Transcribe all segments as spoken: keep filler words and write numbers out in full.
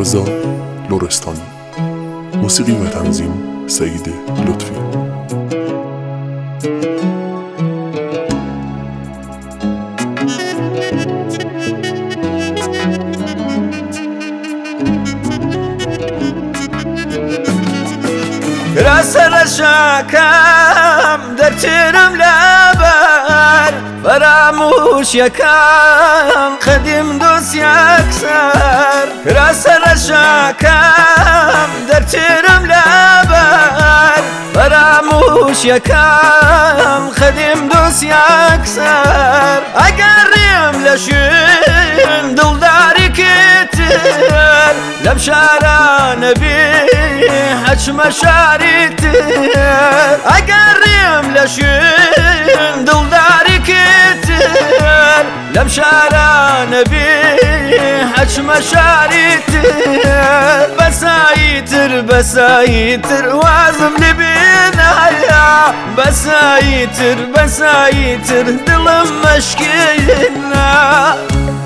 رضا لرستانی. موسیقی و تنظیم سعید لطفی. راسل شاكم درترم لابر فراموش يكام خدم دوس يكسر. راسل شاكم درترم لابر فراموش يكام خدم دوس يكسر. اقرم لشين دلداري كتر لبشارة نبي حج مشاريتر. اقرم لشين دلداري كتر لبشارة نبي حج مشاريتر. بسايتر بسايتر وازم لبنايا بسايتر بسايتر دلم مشكينا.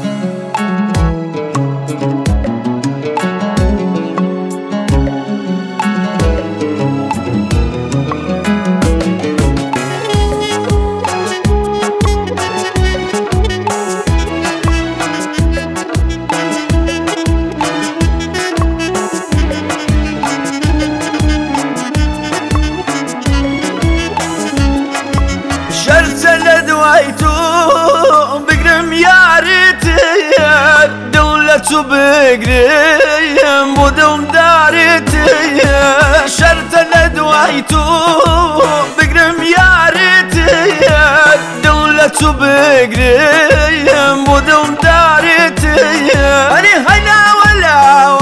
بقرم يارتير دولة بقرم بدون دارتير. شرط لدوايتو بقرم يارتير دولة بقرم بدون دارتير. أني هلا ولا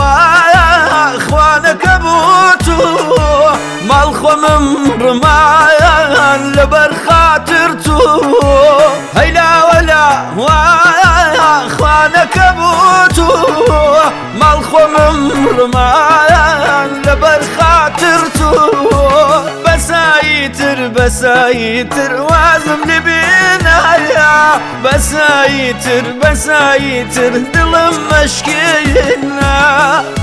اخوانك ابوتو مالخم رمان لبر خاطرتو. هيلا ولا اخوانك ابوتو مالخم رمان لبر خاطرتو. بسايتر بسايتر وازم لبنايا بسايتر بسايتر دلم مشكينا.